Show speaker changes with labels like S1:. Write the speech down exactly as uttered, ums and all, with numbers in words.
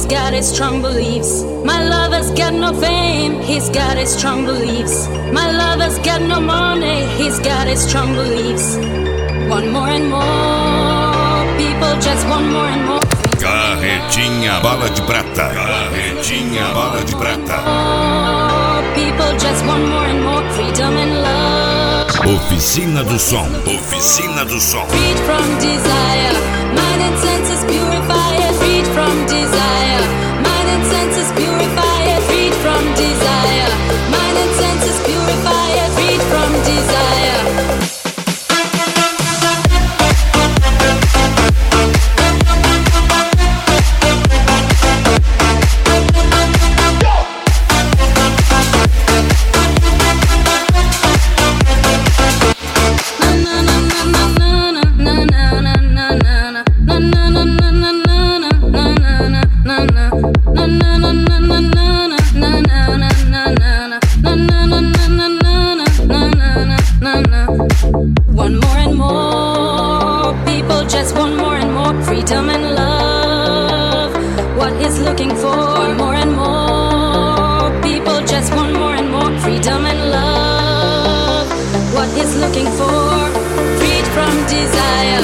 S1: he's got his strong beliefs. My lover's got no fame, he's got his strong beliefs. My lover's got no money, he's got his strong beliefs. Want more and more, people just want more and more.
S2: Carretinha Bala de Prata. Carretinha Bala de Prata.
S1: Oh, people just want more and more freedom and love.
S2: Oficina do Som. Oficina do Som.
S1: Freed from desire, mind and senses purify it. Freed from desire, mind and senses purify it. Freed from desire, mind and senses purify it. Freed from desire. Want more and more, people just want more and more freedom and love. What he's looking for, want more and more, people just want more and more freedom and love. What he's looking for, freed from desire.